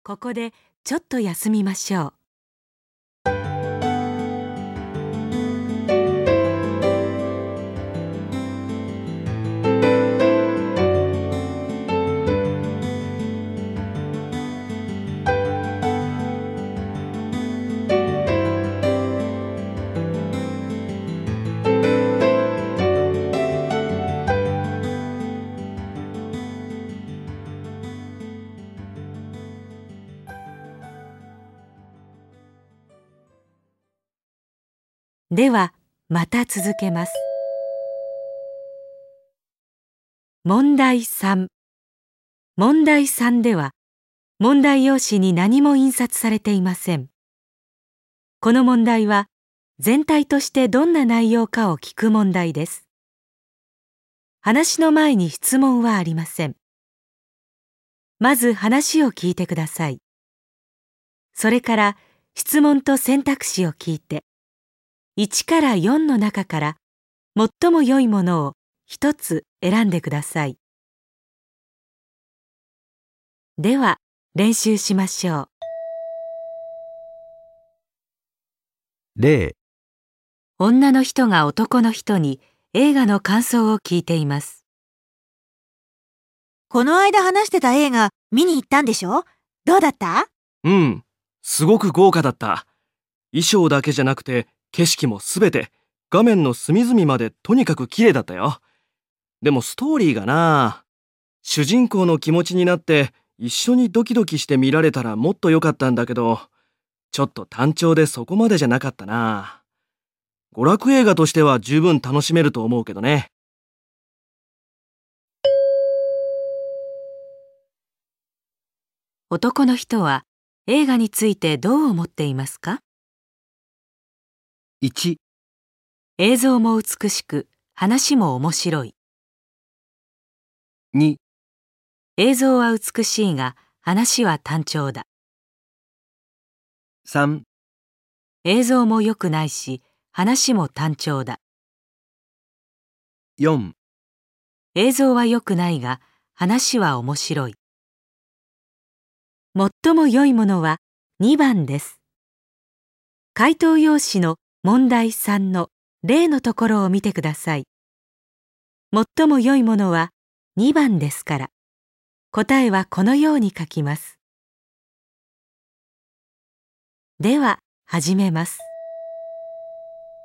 ここでちょっと休みましょう。では、また続けます。問題3。問題3では、問題用紙に何も印刷されていません。この問題は、全体としてどんな内容かを聞く問題です。話の前に質問はありません。まず話を聞いてください。それから質問と選択肢を聞いて、1から4の中から最も良いものを一つ選んでください。では、練習しましょう。 例、 女の人が男の人に映画の感想を聞いています。 この間話してた映画見に行ったんでしょ？どうだった？ うん、すごく豪華だった。衣装だけじゃなくて景色もすべて、画面の隅々までとにかく綺麗だったよ。でもストーリーがな、主人公の気持ちになって一緒にドキドキして見られたらもっと良かったんだけど、ちょっと単調でそこまでじゃなかったな。娯楽映画としては十分楽しめると思うけどね。 男の人は映画についてどう思っていますか？ 1、 映像も美しく、話も面白い。 2、 映像は美しいが、話は単調だ。 3、 映像も良くないし、話も単調だ。 4、 映像は良くないが、話は面白い。最も良いものは2番です。回答用紙の問題3の例のところを見てください。最も良いものは2番ですから、答えはこのように書きます。では、始めます。